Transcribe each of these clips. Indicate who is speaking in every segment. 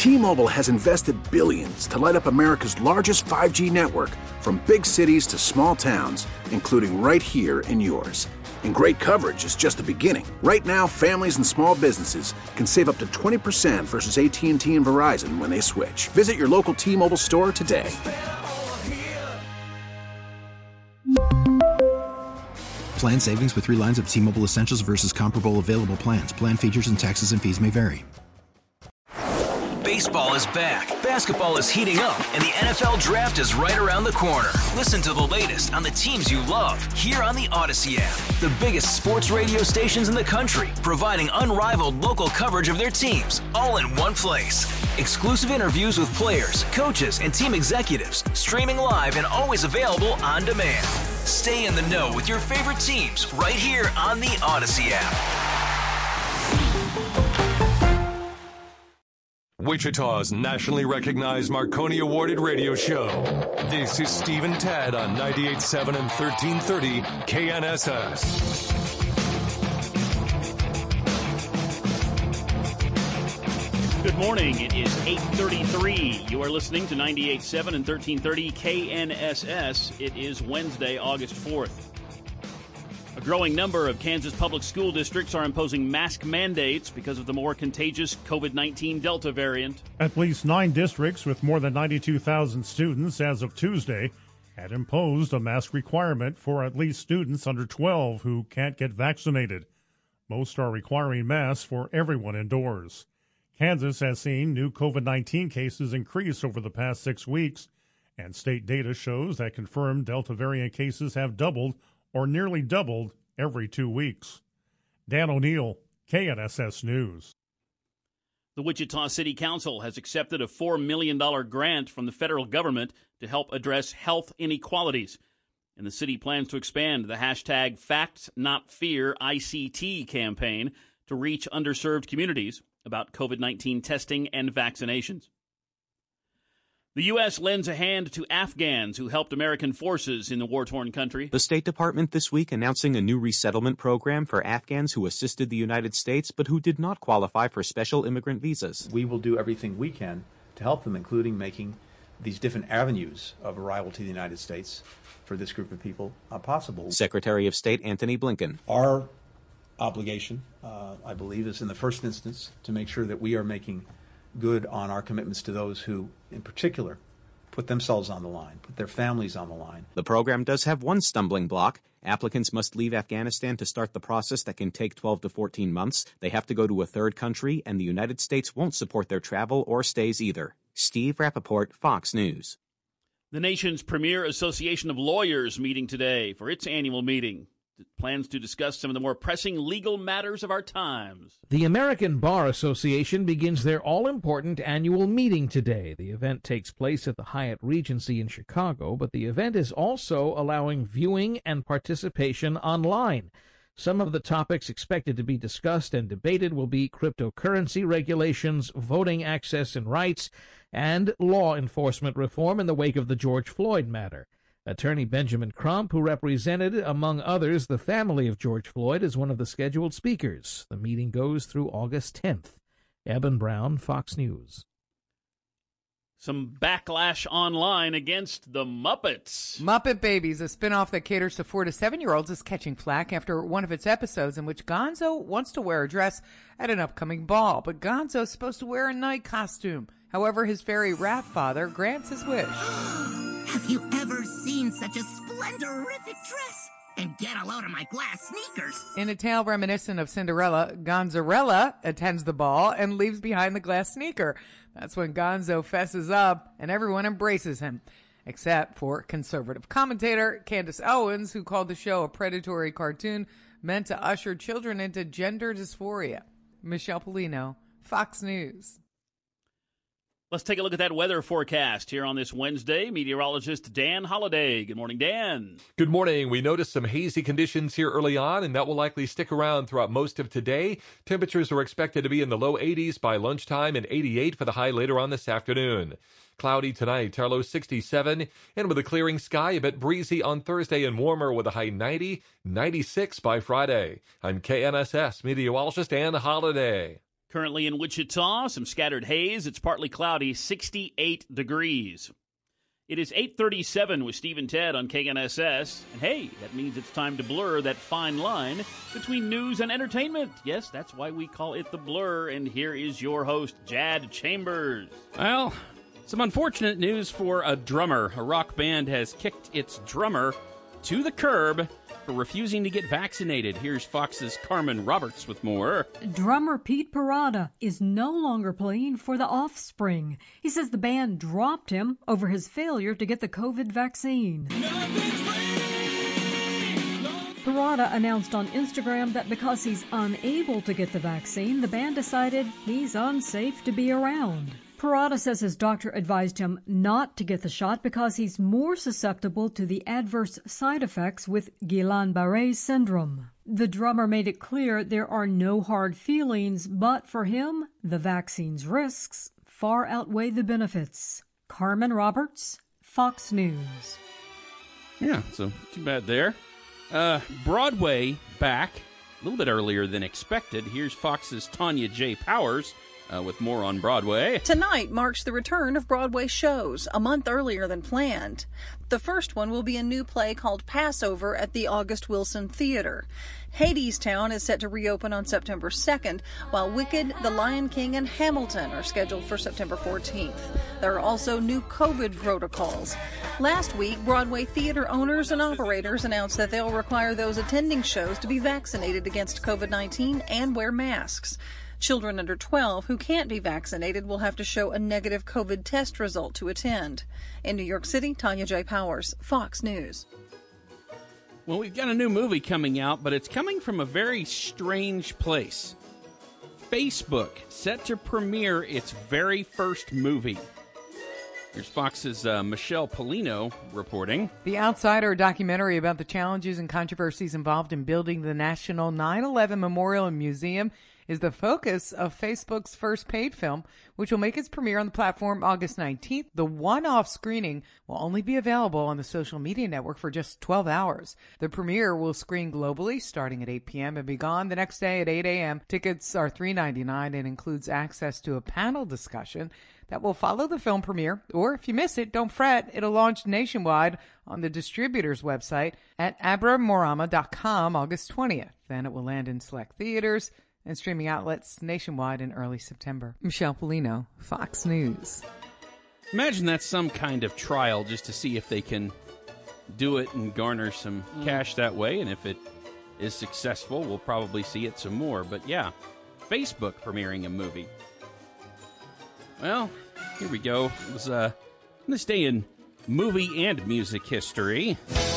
Speaker 1: T-Mobile has invested billions to light up America's largest 5G network, from big cities to small towns, including right here in yours. And great coverage is just the beginning. Right now, families and small businesses can save up to 20% versus AT&T and Verizon when they switch. Visit your local T-Mobile store today.
Speaker 2: Plan savings with 3 lines of T-Mobile Essentials versus comparable available plans. Plan features and taxes and fees may vary.
Speaker 3: Baseball is back, basketball is heating up, and the NFL Draft is right around the corner. Listen to the latest on the teams you love here on the Odyssey app. The biggest sports radio stations in the country, providing unrivaled local coverage of their teams, all in one place. Exclusive interviews with players, coaches, and team executives, streaming live and always available on demand. Stay in the know with your favorite teams right here on the Odyssey app.
Speaker 4: Wichita's nationally recognized Marconi awarded radio show. This is Steve and Tad on 98.7 and 1330 KNSS.
Speaker 5: Good morning. It is 8:33. You are listening to 98.7 and 1330 KNSS. It is Wednesday, August 4th. A growing number of Kansas public school districts are imposing mask mandates because of the more contagious COVID-19 Delta variant.
Speaker 6: At least 9 districts with more than 92,000 students as of Tuesday had imposed a mask requirement for at least students under 12 who can't get vaccinated. Most are requiring masks for everyone indoors. Kansas has seen new COVID-19 cases increase over the past 6 weeks, and state data shows that confirmed Delta variant cases have doubled or nearly doubled every 2 weeks. Dan O'Neill, KNSS News.
Speaker 5: The Wichita City Council has accepted a $4 million grant from the federal government to help address health inequalities. And the city plans to expand the hashtag Facts Not Fear ICT campaign to reach underserved communities about COVID-19 testing and vaccinations. The U.S. lends a hand to Afghans who helped American forces in the war-torn country.
Speaker 7: The State Department this week announcing a new resettlement program for Afghans who assisted the United States but who did not qualify for special immigrant visas.
Speaker 8: We will do everything we can to help them, including making these different avenues of arrival to the United States for this group of people possible.
Speaker 7: Secretary of State Antony Blinken.
Speaker 8: Our obligation, I believe, is in the first instance to make sure that we are making good on our commitments to those who, in particular, put themselves on the line, put their families on the line.
Speaker 7: The program does have one stumbling block. Applicants must leave Afghanistan to start the process that can take 12 to 14 months. They have to go to a third country, and the United States won't support their travel or stays either. Steve Rappaport, Fox News.
Speaker 5: The nation's premier association of lawyers meeting today for its annual meeting. It plans to discuss some of the more pressing legal matters of our times.
Speaker 9: The American Bar Association begins their all-important annual meeting today. The event takes place at the Hyatt Regency in Chicago, but the event is also allowing viewing and participation online. Some of the topics expected to be discussed and debated will be cryptocurrency regulations, voting access and rights, and law enforcement reform in the wake of the George Floyd matter. Attorney Benjamin Crump, who represented, among others, the family of George Floyd, is one of the scheduled speakers. The meeting goes through August 10th. Eben Brown, Fox News.
Speaker 5: Some backlash online against the Muppets.
Speaker 10: Muppet Babies, a spinoff that caters to 4 to 7-year-olds, is catching flack after one of its episodes in which Gonzo wants to wear a dress at an upcoming ball, but Gonzo's supposed to wear a night costume. However, his fairy rat father grants his wish.
Speaker 11: Have you ever seen such a splendorific dress? And get a load of my glass sneakers.
Speaker 10: In a tale reminiscent of Cinderella, Gonzarella attends the ball and leaves behind the glass sneaker. That's when Gonzo fesses up and everyone embraces him, except for conservative commentator Candace Owens, who called the show a predatory cartoon meant to usher children into gender dysphoria. Michelle Polino, Fox News.
Speaker 5: Let's take a look at that weather forecast here on this Wednesday. Meteorologist Dan Holliday. Good morning, Dan.
Speaker 12: Good morning. We noticed some hazy conditions here early on, and that will likely stick around throughout most of today. Temperatures are expected to be in the low 80s by lunchtime and 88 for the high later on this afternoon. Cloudy tonight, our low 67, and with a clearing sky, a bit breezy on Thursday and warmer with a high 90, 96 by Friday. I'm KNSS meteorologist Dan Holliday.
Speaker 5: Currently in Wichita, some scattered haze. It's partly cloudy, 68 degrees. It is 8:37 with Steve and Ted on KNSS. And hey, that means it's time to blur that fine line between news and entertainment. Yes, that's why we call it The Blur. And here is your host, Jad Chambers.
Speaker 13: Well, some unfortunate news for a drummer. A rock band has kicked its drummer to the curb for refusing to get vaccinated. Here's Fox's Carmen Roberts with more.
Speaker 14: Drummer Pete Parada is no longer playing for The Offspring. He says the band dropped him over his failure to get the COVID vaccine. Parada announced on Instagram that because he's unable to get the vaccine, the band decided he's unsafe to be around. Parada says his doctor advised him not to get the shot because he's more susceptible to the adverse side effects with Guillain-Barré syndrome. The drummer made it clear there are no hard feelings, but for him, the vaccine's risks far outweigh the benefits. Carmen Roberts, Fox News.
Speaker 13: Yeah, so too bad there. Broadway back a little bit earlier than expected. Here's Fox's Tanya J. Powers with more on Broadway.
Speaker 15: Tonight marks the return of Broadway shows, a month earlier than planned. The first one will be a new play called Passover at the August Wilson Theater. Hadestown is set to reopen on September 2nd, while Wicked, The Lion King, and Hamilton are scheduled for September 14th. There are also new COVID protocols. Last week, Broadway theater owners and operators announced that they'll require those attending shows to be vaccinated against COVID-19 and wear masks. Children under 12 who can't be vaccinated will have to show a negative COVID test result to attend. In New York City, Tanya J. Powers, Fox News.
Speaker 13: Well, we've got a new movie coming out, but it's coming from a very strange place. Facebook, set to premiere its very first movie. Here's Fox's Michelle Polino reporting.
Speaker 10: The Outsider documentary about the challenges and controversies involved in building the National 9/11 Memorial and Museum is the focus of Facebook's first paid film, which will make its premiere on the platform August 19th. The one-off screening will only be available on the social media network for just 12 hours. The premiere will screen globally starting at 8 p.m. and be gone the next day at 8 a.m. Tickets are $3.99 and includes access to a panel discussion that will follow the film premiere. Or if you miss it, don't fret. It'll launch nationwide on the distributor's website at abramorama.com August 20th. Then it will land in select theaters and streaming outlets nationwide in early September. Michelle Polino, Fox News.
Speaker 13: Imagine that's some kind of trial just to see if they can do it and garner some cash that way. And if it is successful, we'll probably see it some more. But yeah, Facebook premiering a movie. Well, here we go. It was this day in movie and music history.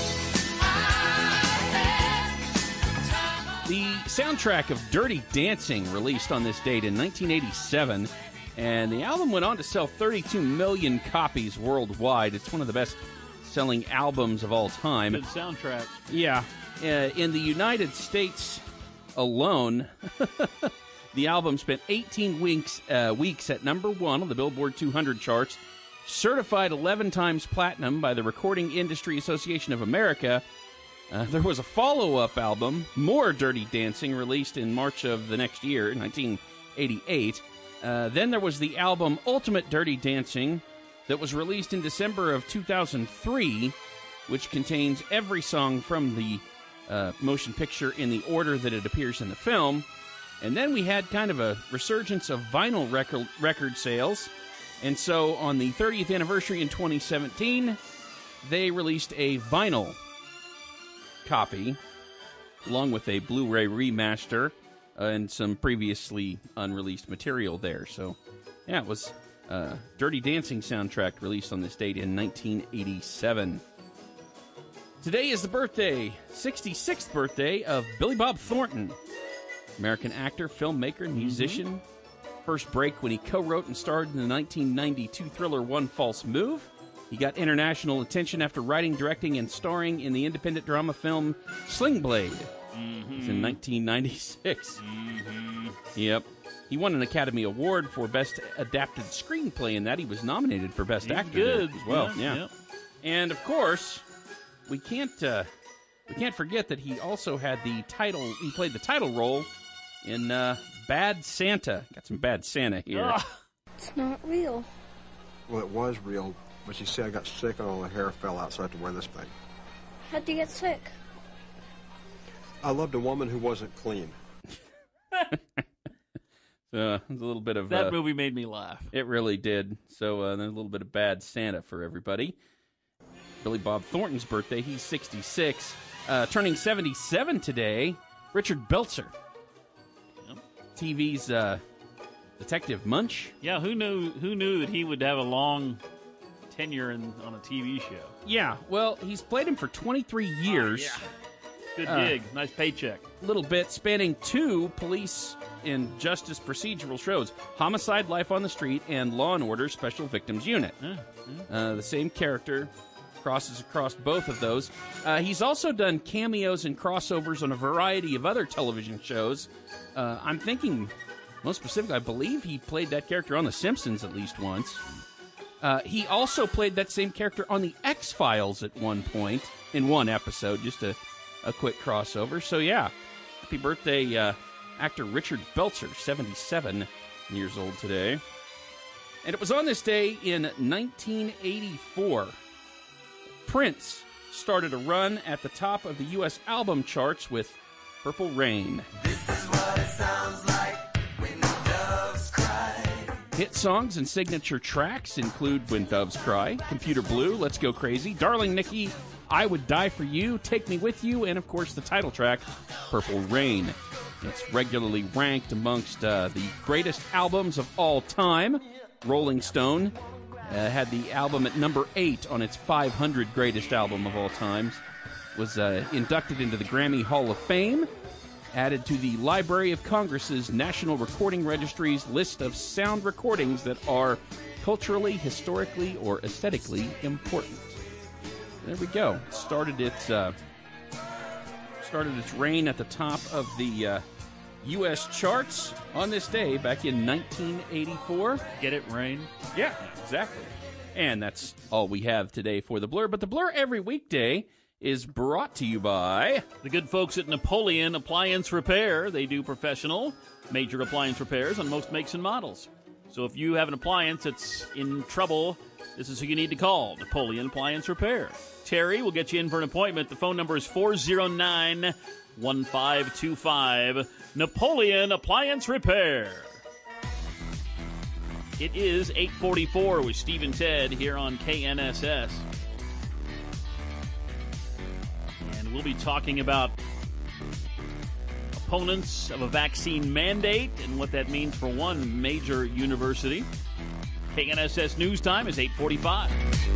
Speaker 13: The soundtrack of Dirty Dancing released on this date in 1987, and the album went on to sell 32 million copies worldwide. It's one of the best-selling albums of all time.
Speaker 5: Good soundtrack.
Speaker 13: Yeah. In the United States alone, the album spent 18 weeks at number one on the Billboard 200 charts, certified 11 times platinum by the Recording Industry Association of America. There was a follow-up album, More Dirty Dancing, released in March of the next year, 1988. Then there was the album Ultimate Dirty Dancing that was released in December of 2003, which contains every song from the motion picture in the order that it appears in the film. And then we had kind of a resurgence of vinyl record sales. And so on the 30th anniversary in 2017, they released a vinyl copy, along with a Blu-ray remaster and some previously unreleased material there. So, yeah, it was Dirty Dancing soundtrack released on this date in 1987. Today is the 66th birthday of Billy Bob Thornton, American actor, filmmaker, musician. First break when he co-wrote and starred in the 1992 thriller One False Move. He got international attention after writing, directing, and starring in the independent drama film Sling Blade. It's in 1996. Yep. He won an Academy Award for Best Adapted Screenplay in that. He was nominated for Best Actor as well. Yeah. And, of course, we can't forget that he also had the title. He played the title role in Bad Santa. Got some Bad Santa here.
Speaker 16: Ugh. It's not real.
Speaker 17: Well, it was real, but you see, I got sick and all the hair fell out, so I had to wear this thing.
Speaker 16: How'd you get sick?
Speaker 17: I loved a woman who wasn't clean.
Speaker 13: So it's a little bit of
Speaker 5: that movie made me laugh.
Speaker 13: It really did. So then a little bit of Bad Santa for everybody. Billy Bob Thornton's birthday. He's 66. Turning 77 today, Richard Belzer. Yep. TV's Detective Munch.
Speaker 5: Yeah, who knew that he would have a long tenure on a TV show?
Speaker 13: Yeah, well, he's played him for 23 years.
Speaker 5: Oh, yeah. Good gig. Nice paycheck.
Speaker 13: Little bit, spanning 2 police and justice procedural shows, Homicide: Life on the Street and Law & Order: Special Victims Unit. The same character crosses across both of those. He's also done cameos and crossovers on a variety of other television shows. I'm thinking, most specifically, I believe he played that character on The Simpsons at least once. He also played that same character on The X-Files at one point, in one episode, just a quick crossover. So yeah, happy birthday, actor Richard Belzer, 77 years old today. And it was on this day in 1984. Prince started a run at the top of the U.S. album charts with Purple Rain.
Speaker 18: This is what it sounds like when doves cry.
Speaker 13: Hit songs and signature tracks include When Doves Cry, Computer Blue, Let's Go Crazy, Darling Nikki, I Would Die For You, Take Me With You, and of course the title track, Purple Rain. It's regularly ranked amongst the greatest albums of all time. Rolling Stone had the album at number 8 on its 500 greatest album of all times. Was inducted into the Grammy Hall of Fame. Added to the Library of Congress's National Recording Registry's list of sound recordings that are culturally, historically, or aesthetically important. There we go. Started its reign at the top of the U.S. charts on this day back in 1984.
Speaker 5: Get it, Rain?
Speaker 13: Yeah, exactly. And that's all we have today for The Blur. But The Blur every weekday is brought to you by
Speaker 5: the good folks at Napoleon Appliance Repair. They do professional, major appliance repairs on most makes and models. So if you have an appliance that's in trouble, this is who you need to call, Napoleon Appliance Repair. Terry will get you in for an appointment. The phone number is 409-1525. Napoleon Appliance Repair. It is 8:44 with Steve and Ted here on KNSS. And we'll be talking about opponents of a vaccine mandate and what that means for one major university. KNSS News Time is 8:45.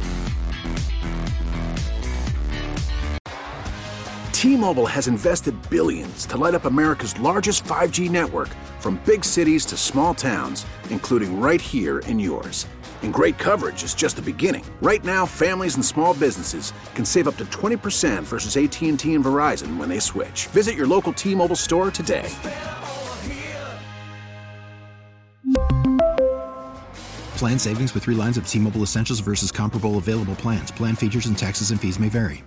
Speaker 1: T-Mobile has invested billions to light up America's largest 5G network, from big cities to small towns, including right here in yours. And great coverage is just the beginning. Right now, families and small businesses can save up to 20% versus AT&T and Verizon when they switch. Visit your local T-Mobile store today.
Speaker 2: Plan savings with 3 lines of T-Mobile Essentials versus comparable available plans. Plan features and taxes and fees may vary.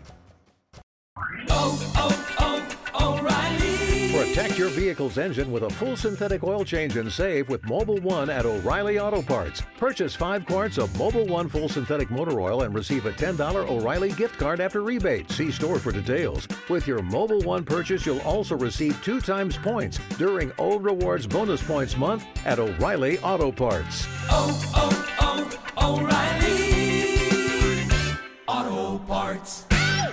Speaker 19: Protect your vehicle's engine with a full synthetic oil change and save with Mobil 1 at O'Reilly Auto Parts. Purchase 5 quarts of Mobil 1 full synthetic motor oil and receive a $10 O'Reilly gift card after rebate. See store for details. With your Mobil 1 purchase, you'll also receive 2 times points during O Rewards Bonus Points Month at O'Reilly Auto Parts.
Speaker 18: O'Reilly Auto Parts.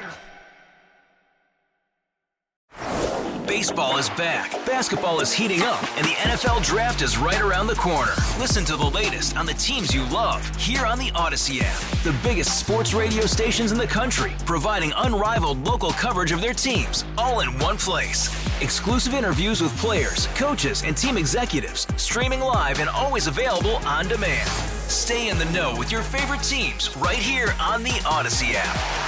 Speaker 3: Baseball is back, basketball is heating up, and the NFL Draft is right around the corner. Listen to the latest on the teams you love here on the Odyssey app. The biggest sports radio stations in the country, providing unrivaled local coverage of their teams, all in one place. Exclusive interviews with players, coaches, and team executives, streaming live and always available on demand. Stay in the know with your favorite teams right here on the Odyssey app.